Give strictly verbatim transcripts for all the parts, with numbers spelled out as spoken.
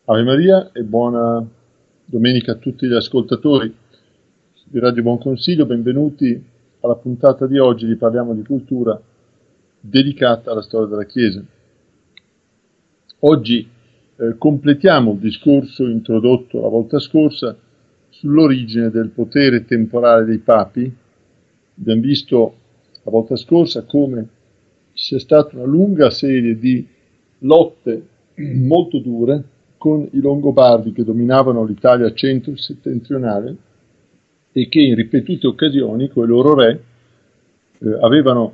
Ave Maria e buona domenica a tutti gli ascoltatori di Radio Buon Consiglio, benvenuti alla puntata di oggi di Parliamo di Cultura dedicata alla storia della Chiesa. Oggi eh, completiamo il discorso introdotto la volta scorsa sull'origine del potere temporale dei papi. Abbiamo visto la volta scorsa come ci sia stata una lunga serie di lotte molto dure con i Longobardi che dominavano l'Italia centro-settentrionale e che in ripetute occasioni con i loro re eh, avevano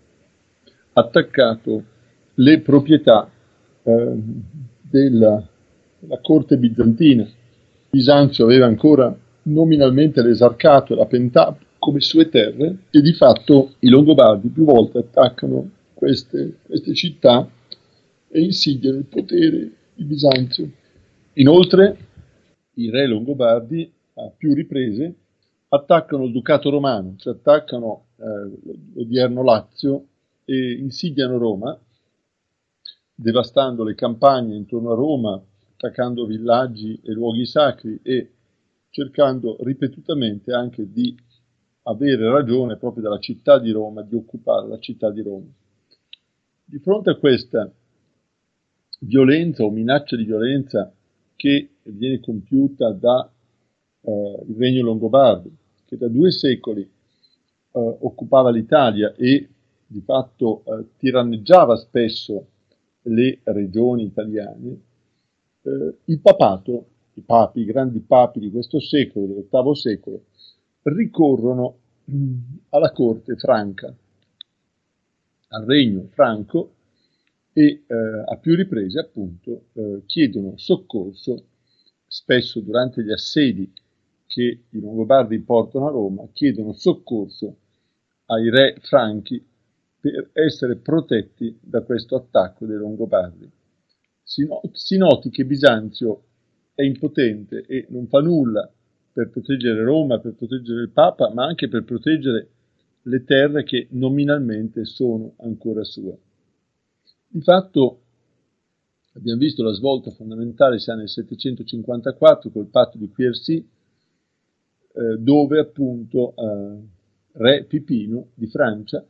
attaccato le proprietà eh, della, della corte bizantina. Bisanzio aveva ancora nominalmente l'esarcato e la Pentapola come sue terre e di fatto i Longobardi più volte attaccano queste, queste città e insidiano il potere di Bisanzio. Inoltre i re Longobardi a più riprese attaccano il Ducato Romano, cioè attaccano eh, l'odierno Lazio e insidiano Roma, devastando le campagne intorno a Roma, attaccando villaggi e luoghi sacri e cercando ripetutamente anche di avere ragione proprio dalla città di Roma, di occupare la città di Roma. Di fronte a questa violenza o minaccia di violenza che viene compiuta da eh, il regno Longobardo, che da due secoli eh, occupava l'Italia e di fatto eh, tiranneggiava spesso le regioni italiane, eh, il papato, i papi, i grandi papi di questo secolo, dell'ottavo secolo, ricorrono mh, alla corte franca, al regno franco, e eh, a più riprese appunto eh, chiedono soccorso, spesso durante gli assedi che i Longobardi portano a Roma, chiedono soccorso ai re franchi per essere protetti da questo attacco dei Longobardi. Si, no- si noti che Bisanzio è impotente e non fa nulla per proteggere Roma, per proteggere il Papa, ma anche per proteggere le terre che nominalmente sono ancora sue. Di fatto abbiamo visto la svolta fondamentale sia nel settecentocinquantaquattro col patto di Quercy, eh, dove appunto eh, re Pipino di Francia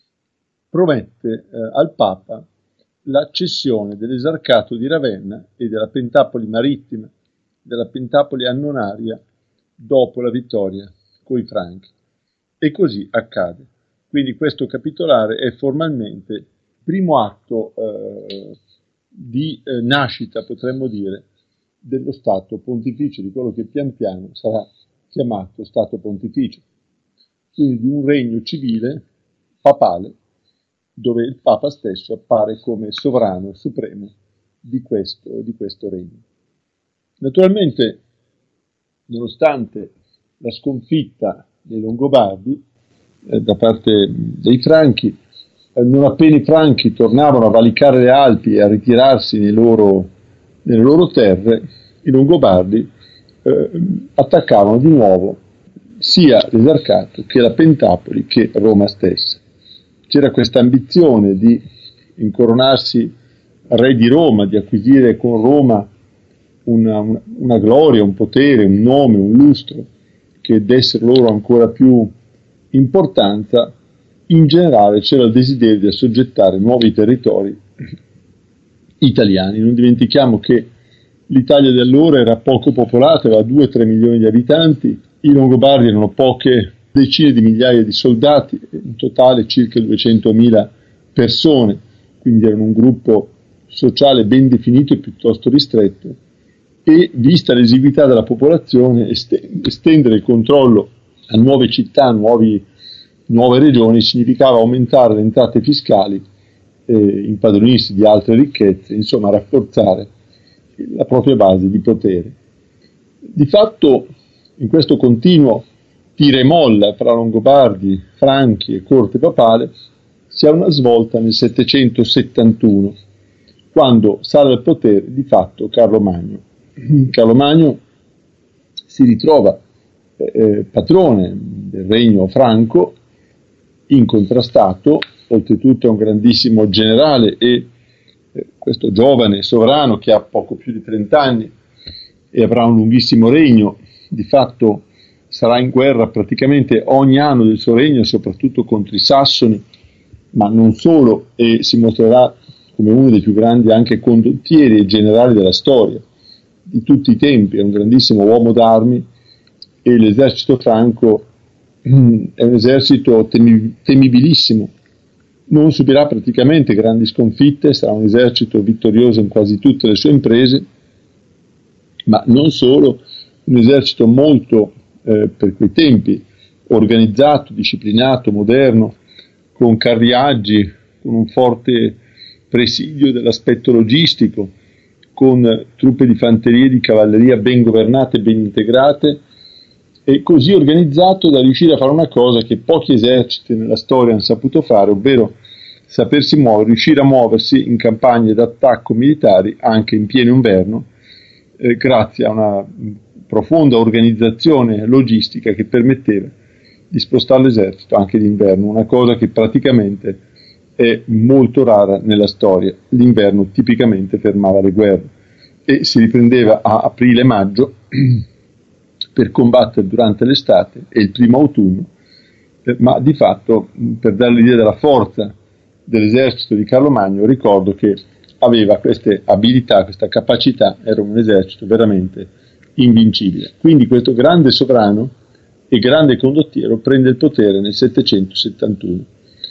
promette eh, al Papa la cessione dell'esarcato di Ravenna e della Pentapoli marittima, della Pentapoli annonaria dopo la vittoria coi Franchi. E così accade. Quindi questo capitolare è formalmente primo atto eh, di eh, nascita, potremmo dire, dello Stato Pontificio, di quello che pian piano sarà chiamato Stato Pontificio, quindi di un regno civile papale, dove il Papa stesso appare come sovrano supremo di questo, di questo regno. Naturalmente, nonostante la sconfitta dei Longobardi eh, da parte dei Franchi, non appena i Franchi tornavano a valicare le Alpi e a ritirarsi nei loro, nelle loro terre, i Longobardi eh, attaccavano di nuovo sia l'esarcato che la Pentapoli che Roma stessa. C'era questa ambizione di incoronarsi re di Roma, di acquisire con Roma una, una, una gloria, un potere, un nome, un lustro che desse loro ancora più importanza. In generale c'era il desiderio di assoggettare nuovi territori italiani. Non dimentichiamo che l'Italia di allora era poco popolata, aveva due tre milioni di abitanti, i Longobardi erano poche decine di migliaia di soldati, in totale circa duecentomila persone, quindi erano un gruppo sociale ben definito e piuttosto ristretto, e vista l'esiguità della popolazione, estendere il controllo a nuove città, a nuovi nuove regioni significava aumentare le entrate fiscali, eh, impadronirsi di altre ricchezze, insomma rafforzare la propria base di potere. Di fatto in questo continuo tira e molla fra Longobardi, Franchi e corte papale si ha una svolta nel settecentosettantuno, quando sale al potere di fatto Carlo Magno. Carlo Magno si ritrova eh, padrone del regno franco, incontrastato, oltretutto è un grandissimo generale e eh, questo giovane sovrano che ha poco più di trenta anni e avrà un lunghissimo regno, di fatto sarà in guerra praticamente ogni anno del suo regno, soprattutto contro i Sassoni, ma non solo, e si mostrerà come uno dei più grandi anche condottieri e generali della storia di tutti i tempi. È un grandissimo uomo d'armi e l'esercito franco è un esercito temi- temibilissimo, non subirà praticamente grandi sconfitte, sarà un esercito vittorioso in quasi tutte le sue imprese, ma non solo, un esercito molto, eh, per quei tempi, organizzato, disciplinato, moderno, con carriaggi, con un forte presidio dell'aspetto logistico, con truppe di fanteria e di cavalleria ben governate e ben integrate, e così organizzato da riuscire a fare una cosa che pochi eserciti nella storia hanno saputo fare, ovvero sapersi muovere, riuscire a muoversi in campagne d'attacco militari anche in pieno inverno, eh, grazie a una profonda organizzazione logistica che permetteva di spostare l'esercito anche d'inverno, una cosa che praticamente è molto rara nella storia. L'inverno tipicamente fermava le guerre e si riprendeva a aprile-maggio per combattere durante l'estate e il primo autunno, eh, ma di fatto, per dare l'idea della forza dell'esercito di Carlo Magno, ricordo che aveva queste abilità, questa capacità, era un esercito veramente invincibile. Quindi questo grande sovrano e grande condottiero prende il potere nel settecentosettantuno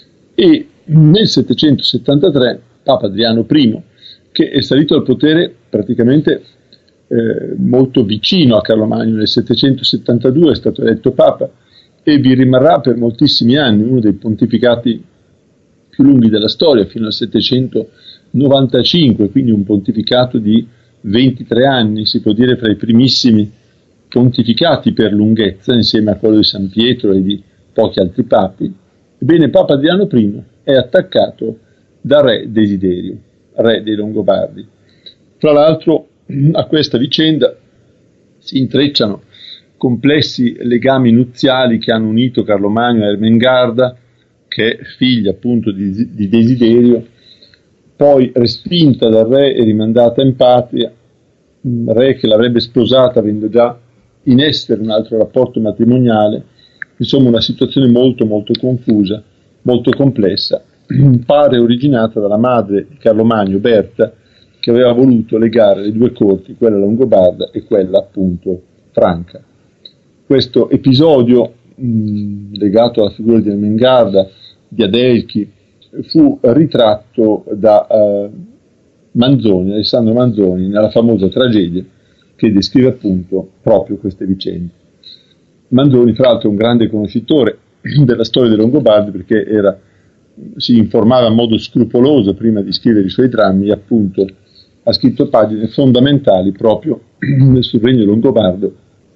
e nel settecentosettantatré Papa Adriano I, che è salito al potere praticamente eh, molto vicino a Carlo Magno, nel settecentosettantadue è stato eletto Papa e vi rimarrà per moltissimi anni, uno dei pontificati più lunghi della storia, fino al settecentonovantacinque, quindi un pontificato di ventitré anni, si può dire fra i primissimi pontificati per lunghezza, insieme a quello di San Pietro e di pochi altri papi. Ebbene, Papa Adriano I è attaccato da re Desiderio, re dei Longobardi. Tra l'altro, a questa vicenda si intrecciano complessi legami nuziali che hanno unito Carlo Magno a Ermengarda, che è figlia appunto di, di Desiderio, poi respinta dal re e rimandata in patria, un re che l'avrebbe sposata avendo già in essere un altro rapporto matrimoniale. Insomma, una situazione molto molto confusa, molto complessa, pare originata dalla madre di Carlo Magno, Berta, che aveva voluto legare le due corti, quella longobarda e quella appunto franca. Questo episodio mh, legato alla figura di Ermengarda, di Adelchi, fu ritratto da uh, Manzoni, Alessandro Manzoni, nella famosa tragedia che descrive appunto proprio queste vicende. Manzoni, fra l'altro, è un grande conoscitore della storia dei Longobardi, perché era, si informava in modo scrupoloso prima di scrivere i suoi drammi e appunto ha scritto pagine fondamentali proprio sul regno longobardo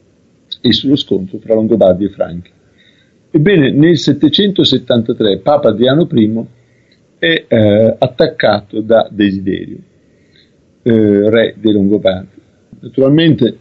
e sullo scontro tra Longobardi e Franchi. Ebbene, nel settecentosettantatré Papa Adriano I è eh, attaccato da Desiderio, eh, re dei Longobardi. Naturalmente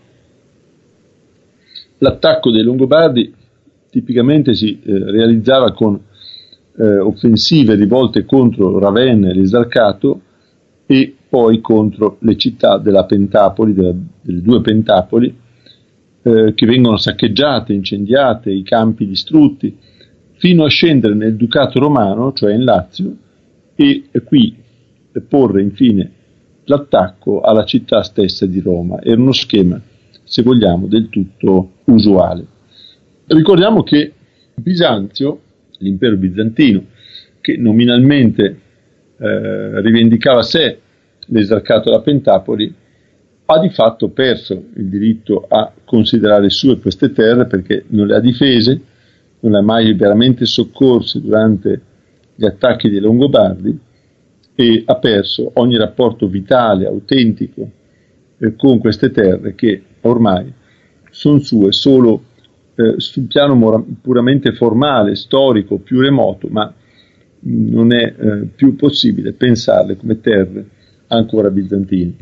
l'attacco dei Longobardi tipicamente si eh, realizzava con eh, offensive rivolte contro Ravenna e l'Esarcato e poi contro le città della Pentapoli, della, delle due Pentapoli, eh, che vengono saccheggiate, incendiate, i campi distrutti, fino a scendere nel Ducato Romano, cioè in Lazio, e eh, qui eh, porre infine l'attacco alla città stessa di Roma. Era uno schema, se vogliamo, del tutto usuale. Ricordiamo che Bisanzio, l'impero bizantino, che nominalmente eh, rivendicava sé l'esarcato della Pentapoli, ha di fatto perso il diritto a considerare sue queste terre, perché non le ha difese, non le ha mai veramente soccorse durante gli attacchi dei Longobardi e ha perso ogni rapporto vitale, autentico eh, con queste terre, che ormai sono sue solo eh, sul piano mora- puramente formale, storico, più remoto, ma mh, non è eh, più possibile pensarle come terre ancora bizantine.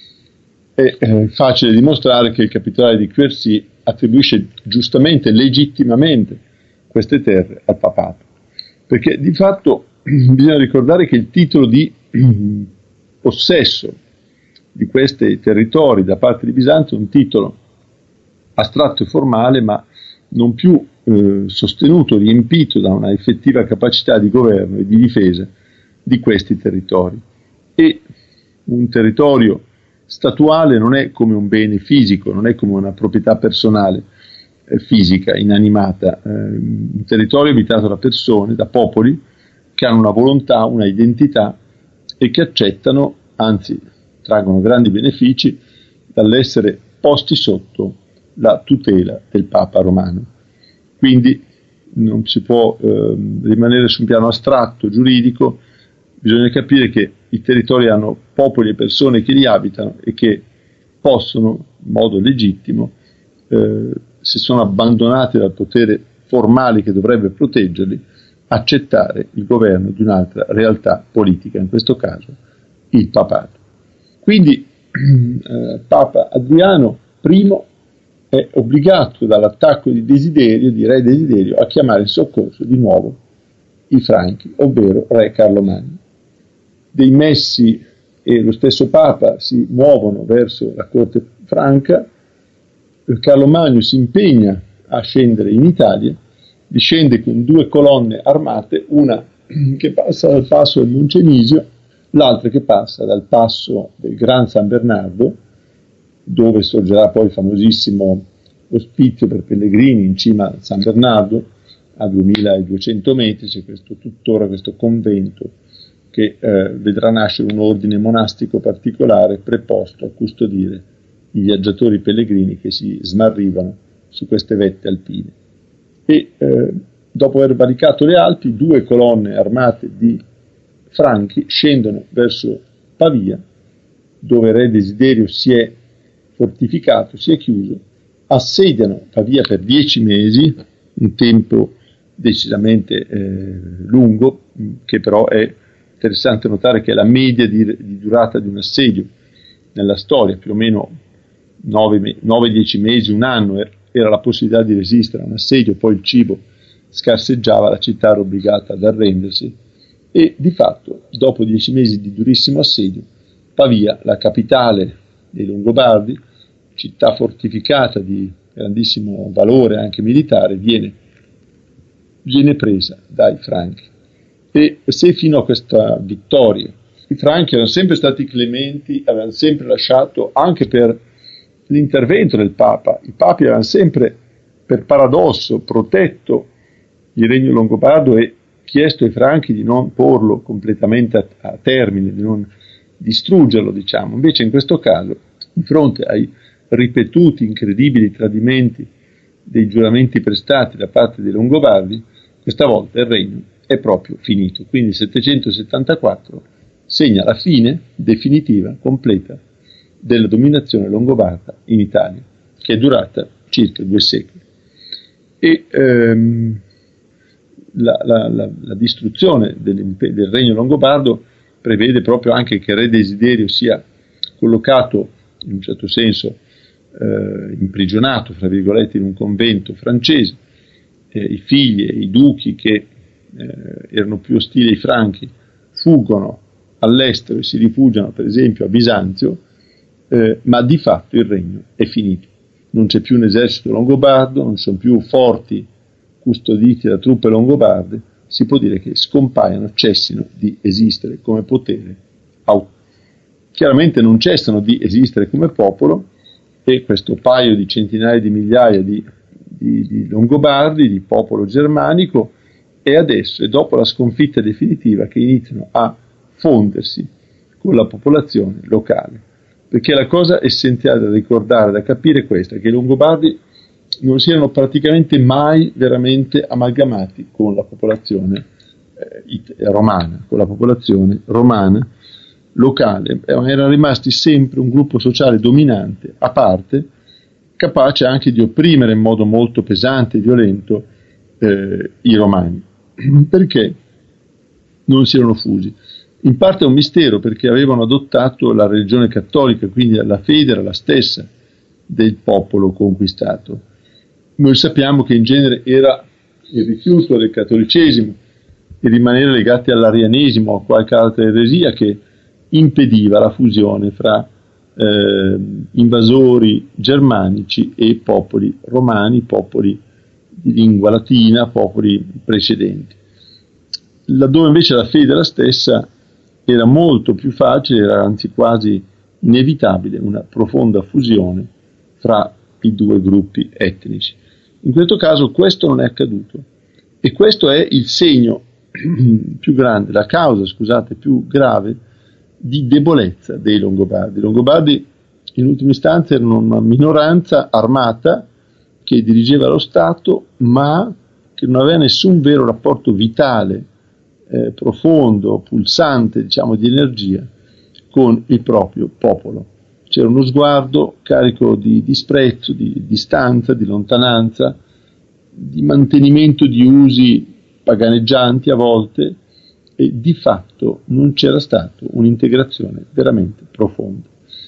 È eh, facile dimostrare che il capitolare di Quercy attribuisce giustamente, legittimamente queste terre al papato, perché di fatto bisogna ricordare che il titolo di possesso di questi territori da parte di Bisanzio un titolo astratto e formale, ma non più eh, sostenuto, riempito da una effettiva capacità di governo e di difesa di questi territori. E un territorio statuale non è come un bene fisico, non è come una proprietà personale eh, fisica, inanimata, eh, un territorio abitato da persone, da popoli che hanno una volontà, una identità e che accettano, anzi traggono grandi benefici dall'essere posti sotto la tutela del Papa romano. Quindi non si può eh, rimanere su un piano astratto, giuridico, bisogna capire che i territori hanno popoli e persone che li abitano e che possono, in modo legittimo, eh, se sono abbandonati dal potere formale che dovrebbe proteggerli, accettare il governo di un'altra realtà politica, in questo caso il papato. Quindi eh, Papa Adriano primo è obbligato dall'attacco di Desiderio, di re Desiderio, a chiamare in soccorso di nuovo i Franchi, ovvero re Carlo Magno. Dei messi e lo stesso Papa si muovono verso la corte franca, Carlo Magno si impegna a scendere in Italia, discende con due colonne armate, una che passa dal passo del Moncenisio, l'altra che passa dal passo del Gran San Bernardo, dove sorgerà poi il famosissimo ospizio per pellegrini in cima a San Bernardo, a duemiladuecento metri, c'è questo, tuttora questo convento che eh, vedrà nascere un ordine monastico particolare preposto a custodire i viaggiatori pellegrini che si smarrivano su queste vette alpine. E eh, dopo aver valicato le Alpi, due colonne armate di Franchi scendono verso Pavia, dove re Desiderio si è fortificato, si è chiuso, assediano Pavia per dieci mesi, un tempo decisamente eh, lungo, che però è interessante notare che è la media di, di durata di un assedio nella storia, più o meno nove dieci mesi, un anno era la possibilità di resistere a un assedio, poi il cibo scarseggiava, la città era obbligata ad arrendersi e di fatto dopo dieci mesi di durissimo assedio Pavia, la capitale dei Longobardi, città fortificata di grandissimo valore anche militare, viene, viene presa dai Franchi. E se fino a questa vittoria i Franchi erano sempre stati clementi, avevano sempre lasciato, anche per l'intervento del Papa, i papi avevano sempre, per paradosso, protetto il regno longobardo e chiesto ai Franchi di non porlo completamente a, a termine, di non distruggerlo, diciamo. Invece in questo caso, di fronte ai ripetuti, incredibili tradimenti dei giuramenti prestati da parte dei Longobardi, questa volta il regno è proprio finito. Quindi il settecentosettantaquattro segna la fine definitiva, completa, della dominazione longobarda in Italia, che è durata circa due secoli. E ehm, la, la, la, la distruzione del, del regno longobardo prevede proprio anche che il re Desiderio sia collocato, in un certo senso, eh, imprigionato, fra virgolette, in un convento francese. Eh, I figli e i duchi che eh, erano più ostili ai Franchi fuggono all'estero e si rifugiano, per esempio, a Bisanzio, eh, ma di fatto il regno è finito. Non c'è più un esercito longobardo, non sono più forti custoditi da truppe longobarde, si può dire che scompaiono, cessino di esistere come potere. Chiaramente non cessano di esistere come popolo e questo paio di centinaia di migliaia di, di, di longobardi, di popolo germanico, è adesso e dopo la sconfitta definitiva che iniziano a fondersi con la popolazione locale. Perché la cosa essenziale da ricordare, da capire è questa, che i longobardi non si erano praticamente mai veramente amalgamati con la popolazione eh, romana, con la popolazione romana locale, erano rimasti sempre un gruppo sociale dominante, a parte, capace anche di opprimere in modo molto pesante e violento eh, i romani. Perché non si erano fusi? In parte è un mistero, perché avevano adottato la religione cattolica, quindi la fede era la stessa del popolo conquistato. Noi sappiamo che in genere era il rifiuto del cattolicesimo, il rimanere legati all'arianesimo o a qualche altra eresia che impediva la fusione fra eh, invasori germanici e popoli romani, popoli di lingua latina, popoli precedenti. Laddove invece la fede era stessa, era molto più facile, era anzi quasi inevitabile una profonda fusione fra i due gruppi etnici. In questo caso questo non è accaduto e questo è il segno più grande, la causa, scusate, più grave di debolezza dei Longobardi. I Longobardi in ultima istanza erano una minoranza armata che dirigeva lo Stato, ma che non aveva nessun vero rapporto vitale, eh, profondo, pulsante, diciamo, di energia con il proprio popolo. C'era uno sguardo carico di disprezzo, di distanza, di lontananza, di mantenimento di usi paganeggianti a volte, e di fatto non c'era stata un'integrazione veramente profonda.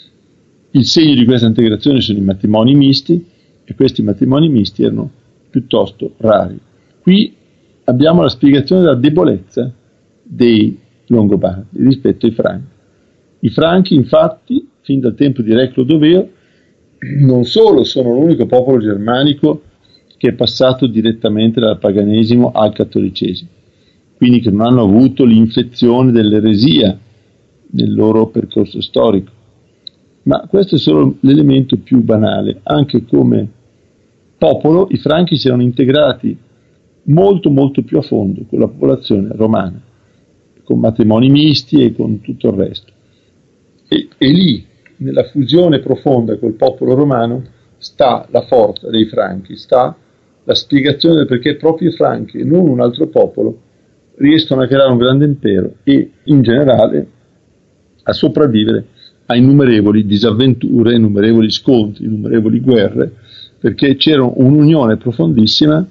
Il segno di questa integrazione sono i matrimoni misti, e questi matrimoni misti erano piuttosto rari. Qui abbiamo la spiegazione della debolezza dei Longobardi rispetto ai Franchi. I Franchi, infatti, fin dal tempo di Re Clodoveo, non solo sono l'unico popolo germanico che è passato direttamente dal paganesimo al cattolicesimo, quindi che non hanno avuto l'infezione dell'eresia nel loro percorso storico, ma questo è solo l'elemento più banale. Anche come popolo i Franchi si erano integrati molto molto più a fondo con la popolazione romana, con matrimoni misti e con tutto il resto. E, e lì, nella fusione profonda col popolo romano, sta la forza dei Franchi, sta la spiegazione del perché proprio i Franchi e non un altro popolo riescono a creare un grande impero e in generale a sopravvivere a innumerevoli disavventure, innumerevoli scontri, innumerevoli guerre, perché c'era un'unione profondissima,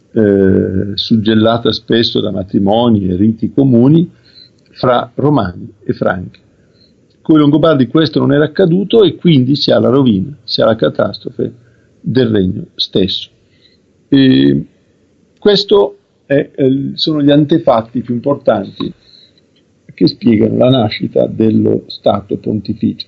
eh, suggellata spesso da matrimoni e riti comuni, fra Romani e Franchi. Con i Longobardi questo non era accaduto e quindi si ha la rovina, si ha la catastrofe del regno stesso. E questo è, eh, sono gli antefatti più importanti che spiegano la nascita dello Stato pontificio.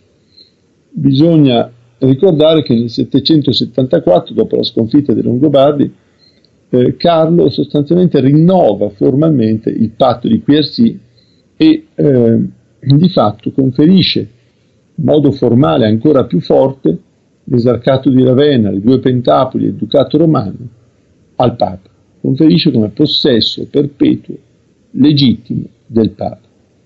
Bisogna ricordare che nel settecentosettantaquattro, dopo la sconfitta dei Longobardi, eh, Carlo sostanzialmente rinnova formalmente il patto di Quercy e eh, di fatto conferisce in modo formale ancora più forte l'esarcato di Ravenna, le due pentapoli e il ducato romano al Papa. Conferisce come possesso perpetuo legittimo del Papa.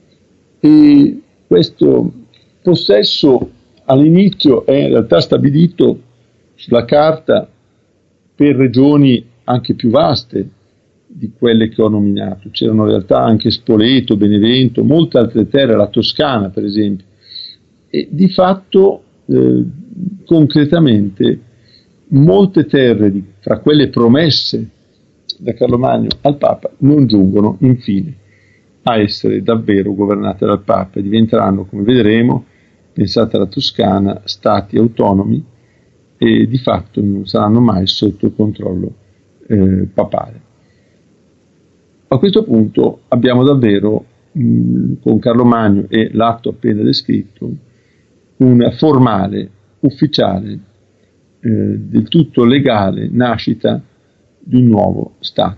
E questo possesso all'inizio è in realtà stabilito sulla carta per regioni anche più vaste di quelle che ho nominato. C'erano in realtà anche Spoleto, Benevento, molte altre terre, la Toscana per esempio, e di fatto eh, concretamente molte terre di, fra quelle promesse da Carlo Magno al Papa non giungono infine a essere davvero governate dal Papa e diventeranno, come vedremo, pensate alla Toscana, stati autonomi e di fatto non saranno mai sotto il controllo eh, papale. A questo punto abbiamo davvero, mh, con Carlo Magno e l'atto appena descritto, una formale, ufficiale, eh, del tutto legale nascita di un nuovo Stato.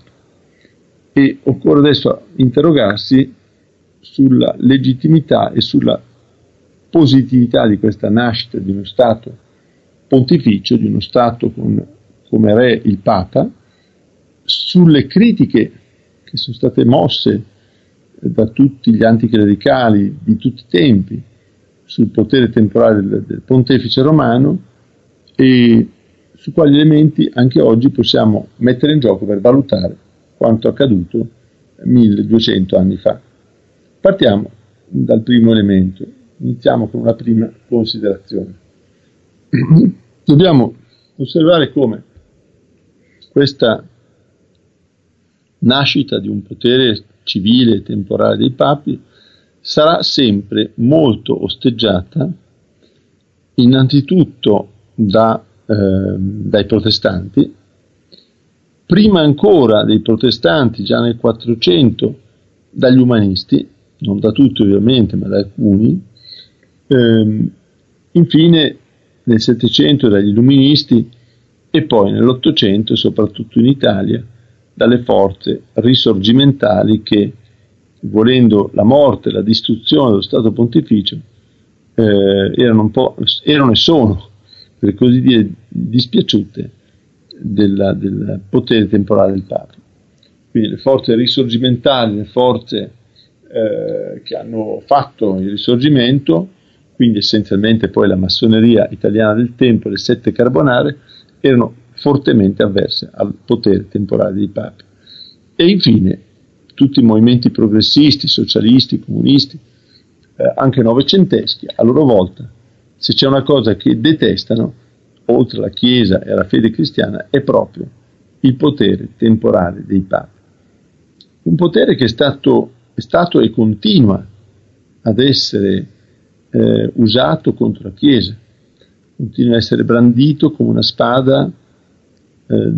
E occorre adesso interrogarsi sulla legittimità e sulla positività di questa nascita di uno Stato pontificio, di uno Stato con come re il Papa, sulle critiche che sono state mosse da tutti gli anticlericali di tutti i tempi sul potere temporale del, del pontefice romano e su quali elementi anche oggi possiamo mettere in gioco per valutare quanto accaduto milleduecento anni fa. Partiamo dal primo elemento, iniziamo con una prima considerazione. Dobbiamo osservare come questa nascita di un potere civile e temporale dei papi sarà sempre molto osteggiata innanzitutto da, eh, dai protestanti, prima ancora dei protestanti, già nel quattrocento, dagli umanisti, non da tutti ovviamente, ma da alcuni, Ehm, infine nel Settecento dagli Illuministi e poi nell'Ottocento, soprattutto in Italia, dalle forze risorgimentali che, volendo la morte, la distruzione dello Stato Pontificio, eh, erano, un po', erano e sono, per così dire, dispiaciute della, del potere temporale del Papa. Quindi le forze risorgimentali, le forze eh, che hanno fatto il risorgimento, quindi essenzialmente poi la massoneria italiana del tempo, le sette carbonare, erano fortemente avverse al potere temporale dei papi. E infine tutti i movimenti progressisti, socialisti, comunisti, eh, anche novecenteschi, a loro volta, se c'è una cosa che detestano, oltre alla Chiesa e alla fede cristiana, è proprio il potere temporale dei papi. Un potere che è stato, è stato e continua ad essere eh, usato contro la Chiesa, continua a essere brandito come una spada eh,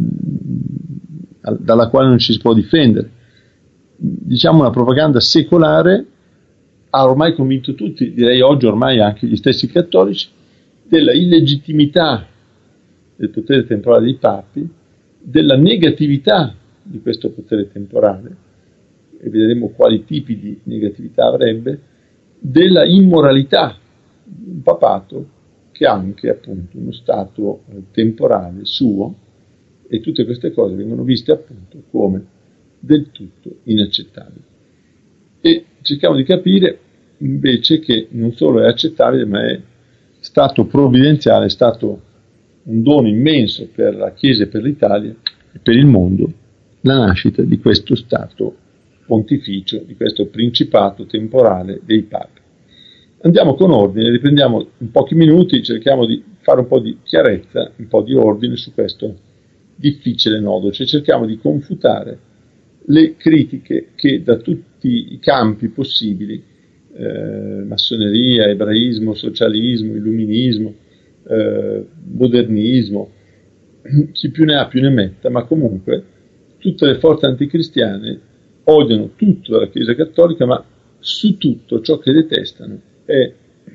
dalla quale non ci si può difendere. Diciamo una propaganda secolare ha ormai convinto tutti, direi oggi ormai anche gli stessi cattolici, della illegittimità del potere temporale dei papi, della negatività di questo potere temporale, e vedremo quali tipi di negatività avrebbe, della immoralità di un papato che ha anche appunto uno stato temporale suo, e tutte queste cose vengono viste appunto come del tutto inaccettabili. E cerchiamo di capire invece che non solo è accettabile, ma è stato provvidenziale, è stato un dono immenso per la Chiesa e per l'Italia e per il mondo la nascita di questo Stato pontificio, di questo principato temporale dei papi. Andiamo con ordine, riprendiamo in pochi minuti, cerchiamo di fare un po' di chiarezza, un po' di ordine su questo difficile nodo, cioè cerchiamo di confutare le critiche che da tutti i campi possibili, eh, massoneria, ebraismo, socialismo, illuminismo, eh, modernismo, chi più ne ha più ne metta, ma comunque tutte le forze anticristiane odiano tutto della Chiesa Cattolica, ma su tutto ciò che detestano è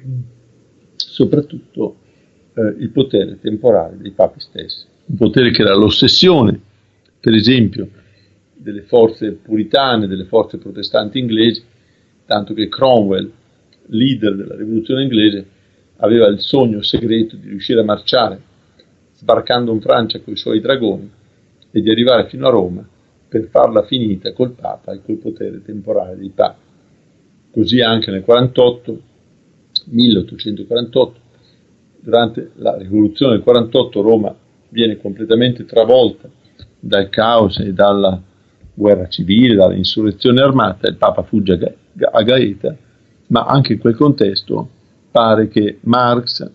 soprattutto eh, il potere temporale dei papi stessi. Un potere che era l'ossessione, per esempio, delle forze puritane, delle forze protestanti inglesi, tanto che Cromwell, leader della rivoluzione inglese, aveva il sogno segreto di riuscire a marciare sbarcando in Francia con i suoi dragoni e di arrivare fino a Roma per farla finita col Papa e col potere temporale dei papi. Così anche nel quarantotto, milleottocentoquarantotto, durante la rivoluzione del quarantotto, Roma viene completamente travolta dal caos e dalla guerra civile, dalla insurrezione armata, il Papa fugge a, Ga- a Gaeta, ma anche in quel contesto pare che Marx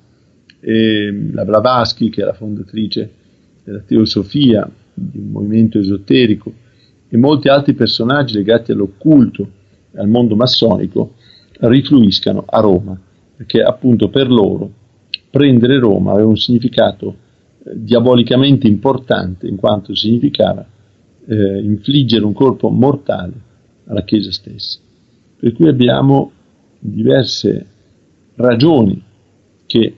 e la Blavatsky, che è la fondatrice della teosofia, di un movimento esoterico, e molti altri personaggi legati all'occulto e al mondo massonico rifluiscano a Roma, perché appunto per loro prendere Roma aveva un significato eh, diabolicamente importante, in quanto significava eh, infliggere un colpo mortale alla Chiesa stessa. Per cui abbiamo diverse ragioni che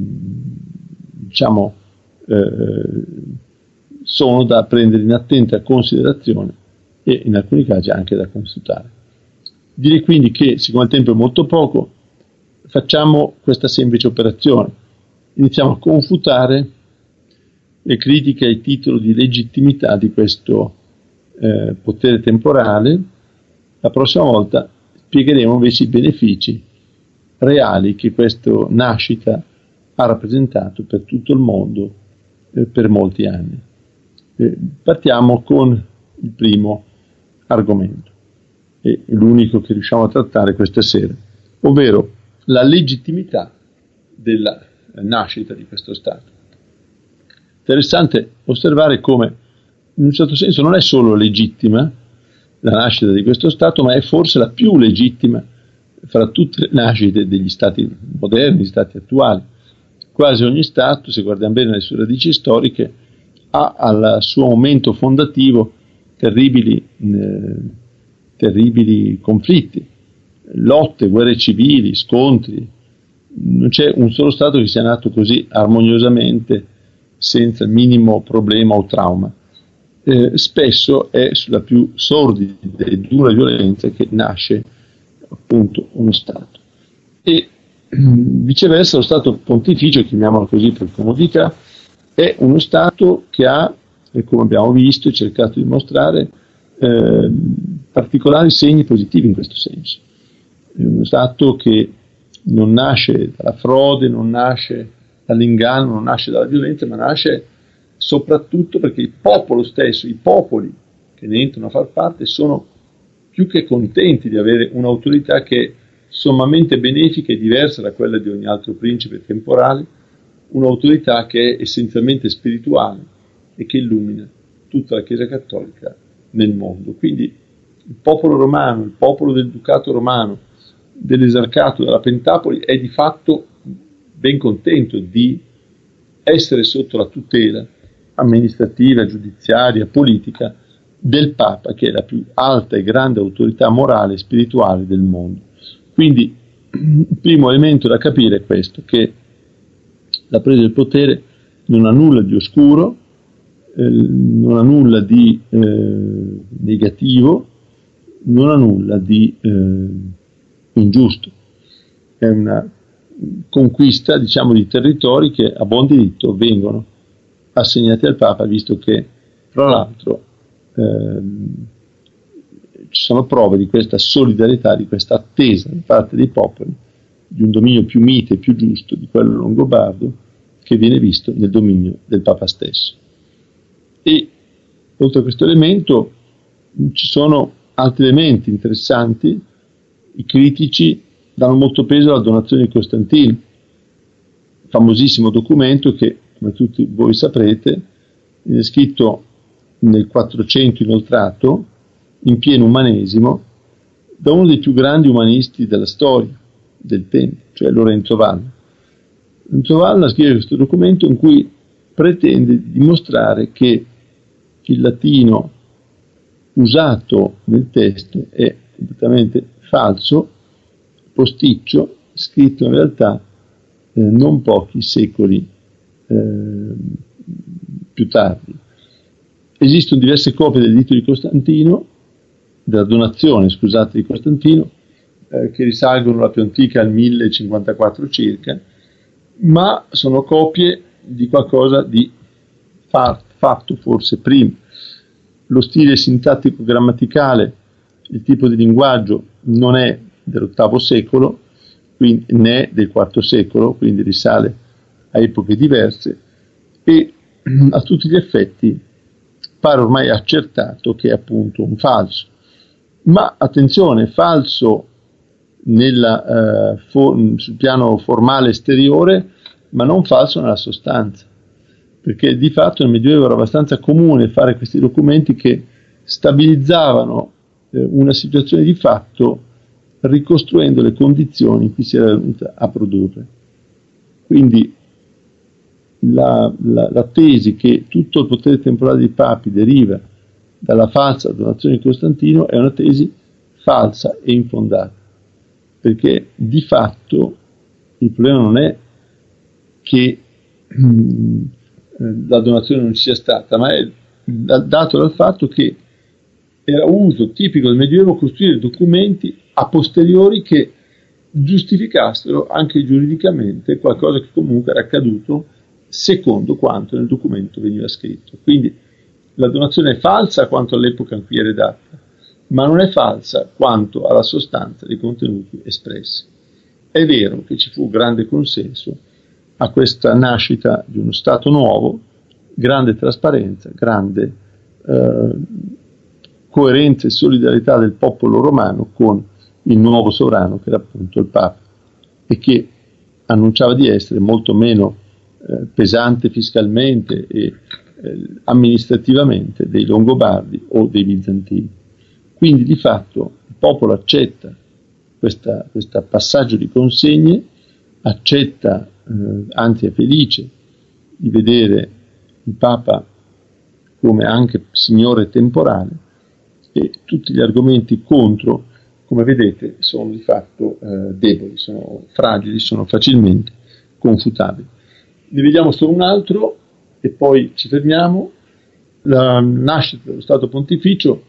diciamo eh, sono da prendere in attenta considerazione e in alcuni casi anche da consultare. Direi quindi che, siccome il tempo è molto poco, facciamo questa semplice operazione. Iniziamo a confutare le critiche ai titoli di legittimità di questo eh, potere temporale. La prossima volta spiegheremo invece i benefici reali che questa nascita ha rappresentato per tutto il mondo eh, per molti anni. Eh, partiamo con il primo argomento, e l'unico che riusciamo a trattare questa sera, ovvero la legittimità della nascita di questo Stato. Interessante osservare come, in un certo senso, non è solo legittima la nascita di questo Stato, ma è forse la più legittima fra tutte le nascite degli Stati moderni, stati attuali. Quasi ogni Stato, se guardiamo bene le sue radici storiche, ha al suo momento fondativo terribili, eh, terribili conflitti, lotte, guerre civili, scontri, non c'è un solo Stato che sia nato così armoniosamente, senza il minimo problema o trauma. Eh, spesso è sulla più sordida e dura violenza che nasce appunto uno Stato. E viceversa lo Stato pontificio, chiamiamolo così per comodità, è uno Stato che ha, come abbiamo visto e cercato di mostrare, eh, particolari segni positivi in questo senso. È uno Stato che non nasce dalla frode, non nasce dall'inganno, non nasce dalla violenza, ma nasce soprattutto perché il popolo stesso, i popoli che ne entrano a far parte, sono più che contenti di avere un'autorità che è sommamente benefica e diversa da quella di ogni altro principe temporale, un'autorità che è essenzialmente spirituale e che illumina tutta la Chiesa Cattolica nel mondo. Quindi il popolo romano, il popolo del Ducato romano, dell'Esarcato, della Pentapoli, è di fatto ben contento di essere sotto la tutela amministrativa, giudiziaria, politica del Papa, che è la più alta e grande autorità morale e spirituale del mondo. Quindi il primo elemento da capire è questo, che la presa del potere non ha nulla di oscuro, eh, non ha nulla di eh, negativo, non ha nulla di eh, ingiusto. È una conquista, diciamo, di territori che a buon diritto vengono assegnati al Papa, visto che, fra l'altro, ehm, ci sono prove di questa solidarietà, di questa attesa da parte dei popoli di un dominio più mite e più giusto di quello longobardo, che viene visto nel dominio del Papa stesso. E oltre a questo elemento ci sono altri elementi interessanti. I critici danno molto peso alla donazione di Costantino, famosissimo documento che, come tutti voi saprete, è scritto nel quattrocento inoltrato, in pieno umanesimo, da uno dei più grandi umanisti della storia del tempo, cioè Lorenzo Valla. Lorenzo Valla scrive questo documento in cui pretende di dimostrare che il latino usato nel testo è completamente falso, posticcio, scritto in realtà eh, non pochi secoli eh, più tardi. Esistono diverse copie del Editto di Costantino, della donazione, scusate, di Costantino, eh, che risalgono la più antica al mille cinquantaquattro circa, ma sono copie di qualcosa di fatto forse prima. Lo stile sintattico grammaticale, il tipo di linguaggio non è dell'ottavo secolo, quindi, né del quarto secolo, quindi risale a epoche diverse, e a tutti gli effetti pare ormai accertato che è appunto un falso. Ma attenzione, falso nella, eh, for- sul piano formale esteriore, ma non falso nella sostanza, perché di fatto nel Medioevo era abbastanza comune fare questi documenti che stabilizzavano eh, una situazione di fatto ricostruendo le condizioni in cui si era venuta a produrre. Quindi la, la, la tesi che tutto il potere temporale dei papi deriva dalla falsa donazione di Costantino è una tesi falsa e infondata, perché di fatto il problema non è che mh, la donazione non ci sia stata, ma è dato dal fatto che era uso tipico del Medioevo costruire documenti a posteriori che giustificassero anche giuridicamente qualcosa che comunque era accaduto secondo quanto nel documento veniva scritto. Quindi la donazione è falsa quanto all'epoca in cui è redatta, ma non è falsa quanto alla sostanza dei contenuti espressi. È vero che ci fu grande consenso a questa nascita di uno Stato nuovo, grande trasparenza, grande eh, coerenza e solidarietà del popolo romano con il nuovo sovrano che era appunto il Papa, e che annunciava di essere molto meno eh, pesante fiscalmente e eh, amministrativamente dei Longobardi o dei Bizantini. Quindi di fatto il popolo accetta questo passaggio di consegne, accetta, eh, anzi è felice di vedere il Papa come anche signore temporale, e tutti gli argomenti contro come vedete sono di fatto eh, deboli, sono fragili, sono facilmente confutabili. Ne vediamo solo un altro e poi ci fermiamo. La nascita dello Stato Pontificio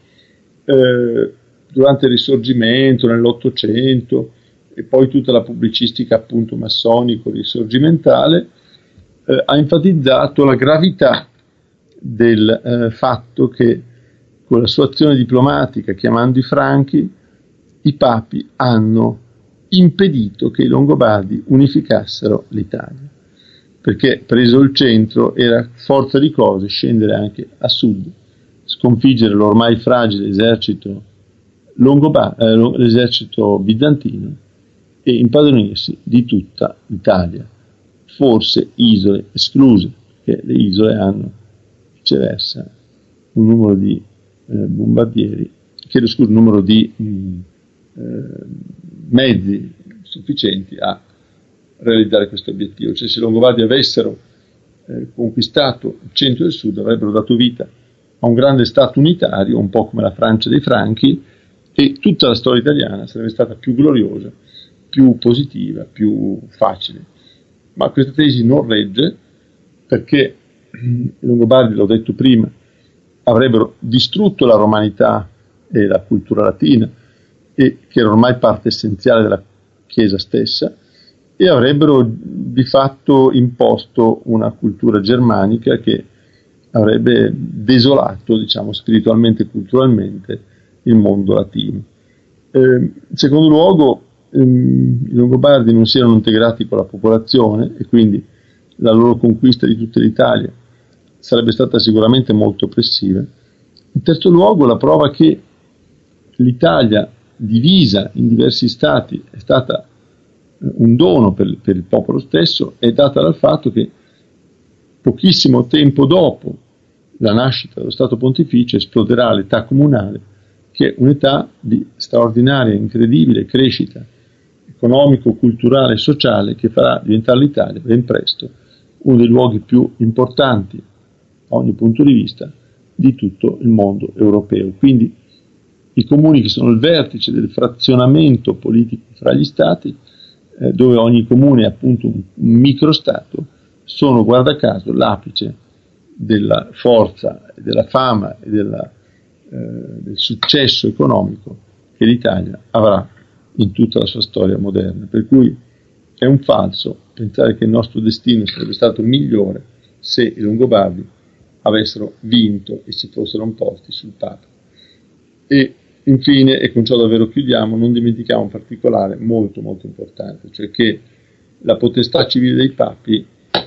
eh, durante il Risorgimento, nell'Ottocento, e poi tutta la pubblicistica appunto massonico-risorgimentale eh, ha enfatizzato la gravità del eh, fatto che con la sua azione diplomatica, chiamando i Franchi, i papi hanno impedito che i Longobardi unificassero l'Italia, perché preso il centro era forza di cose scendere anche a sud, sconfiggere l'ormai fragile esercito Longobardo, eh, l'esercito bizantino, e impadronirsi di tutta l'Italia, forse isole escluse, perché le isole hanno viceversa un numero di eh, bombardieri, chiedo scusa, un numero di mh, eh, mezzi sufficienti a realizzare questo obiettivo. Cioè, se i Longobardi avessero eh, conquistato il centro e il sud, avrebbero dato vita a un grande stato unitario, un po' come la Francia dei Franchi, e tutta la storia italiana sarebbe stata più gloriosa, più positiva, più facile. Ma questa tesi non regge, perché i Longobardi, l'ho detto prima, avrebbero distrutto la romanità e la cultura latina, e che era ormai parte essenziale della Chiesa stessa, e avrebbero di fatto imposto una cultura germanica che avrebbe desolato, diciamo, spiritualmente e culturalmente il mondo latino. Eh, in secondo luogo, ehm, i Longobardi non si erano integrati con la popolazione e quindi la loro conquista di tutta l'Italia sarebbe stata sicuramente molto oppressiva. In terzo luogo, la prova che l'Italia divisa in diversi stati è stata un dono per, per il popolo stesso è data dal fatto che pochissimo tempo dopo la nascita dello Stato Pontificio esploderà l'età comunale, che è un'età di straordinaria, incredibile crescita economico, culturale e sociale, che farà diventare l'Italia ben presto uno dei luoghi più importanti a ogni punto di vista di tutto il mondo europeo. Quindi i comuni, che sono il vertice del frazionamento politico fra gli stati, eh, dove ogni comune è appunto un, un microstato, sono guarda caso l'apice della forza, della fama e della, eh, del successo economico che l'Italia avrà in tutta la sua storia moderna. Per cui è un falso pensare che il nostro destino sarebbe stato migliore se i Longobardi avessero vinto e si fossero imposti sul Papa. E infine, e con ciò davvero chiudiamo, non dimentichiamo un particolare molto molto importante, cioè che la potestà civile dei papi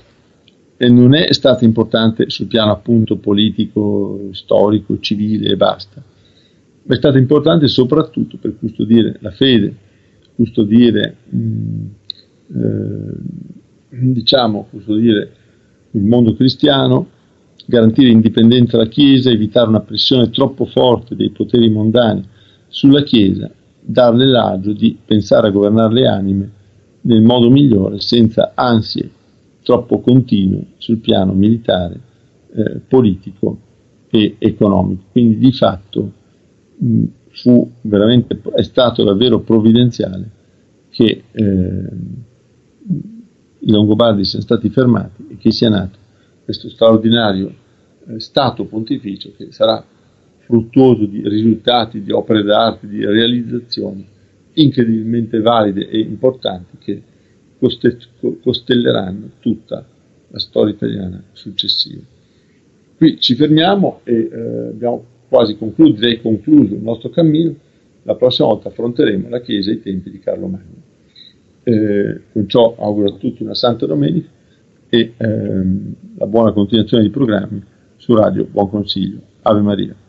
non è stata importante sul piano appunto politico, storico, civile e basta, ma è stata importante soprattutto per custodire la fede, custodire mh, eh, diciamo custodire il mondo cristiano, garantire indipendenza alla Chiesa, evitare una pressione troppo forte dei poteri mondani sulla Chiesa, darle l'agio di pensare a governare le anime nel modo migliore, senza ansie troppo continue sul piano militare, eh, politico e economico. Quindi di fatto mh, fu veramente, è stato davvero provvidenziale che eh, i Longobardi siano stati fermati e che sia nato questo straordinario eh, Stato Pontificio, che sarà fruttuoso di risultati, di opere d'arte, di realizzazioni incredibilmente valide e importanti, che costelleranno tutta la storia italiana successiva. Qui ci fermiamo e eh, abbiamo quasi concluso, direi concluso il nostro cammino. La prossima volta affronteremo la Chiesa ai tempi di Carlo Magno. Eh, con ciò auguro a tutti una Santa Domenica e ehm, la buona continuazione dei programmi su Radio Buon Consiglio. Ave Maria.